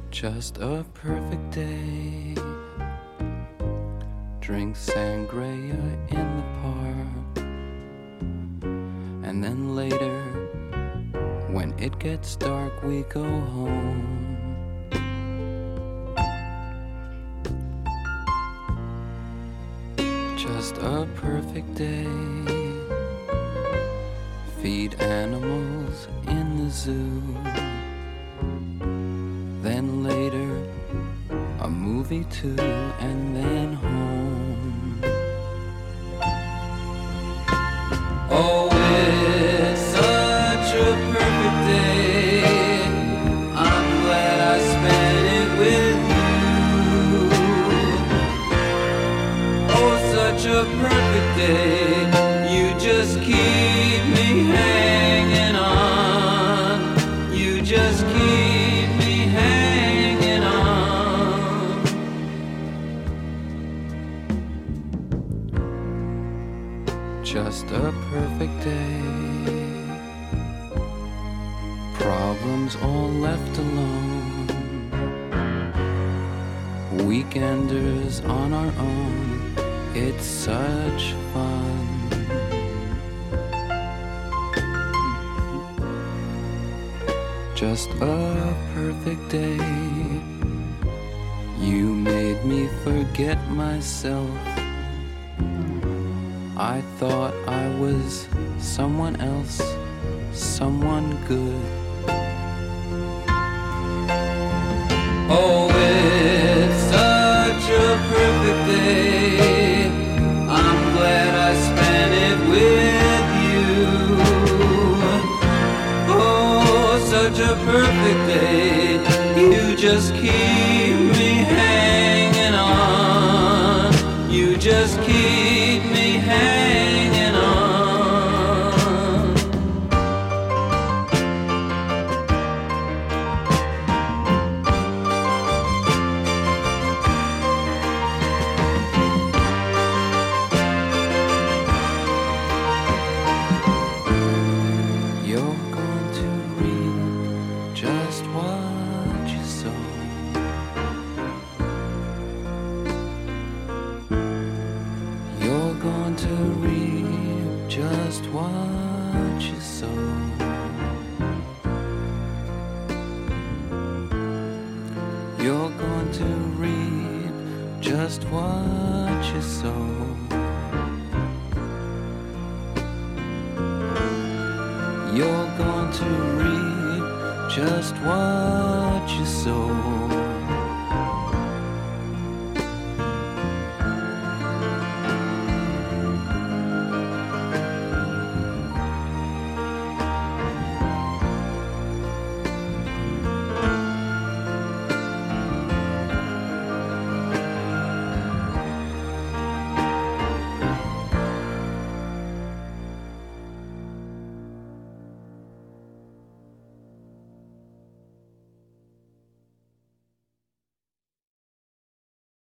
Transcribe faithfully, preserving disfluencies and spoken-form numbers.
Just a perfect day. Drink sangria in the park. And then later, when it gets dark, we go home. Just a perfect day. Feed animals in the zoo. Then later, a movie too, and then home. Oh, it's such a perfect day. I'm glad I spent it with you. Oh, such a perfect day. You just keep me hanging on. You just keep me hanging on. Just a perfect day. Problems all left alone. Weekenders on our own. It's such fun. Just a perfect day. You made me forget myself. I thought I was someone else, someone good. Oh, it's such a perfect day. I'm glad I spent it with you. Oh, such a perfect day. You just keep me hanging on. You just keep me hanging on. You're going to reap just what you sow. You're going to reap just what you sow. You're going to reap just what you sow. You're going to reap just what you sow.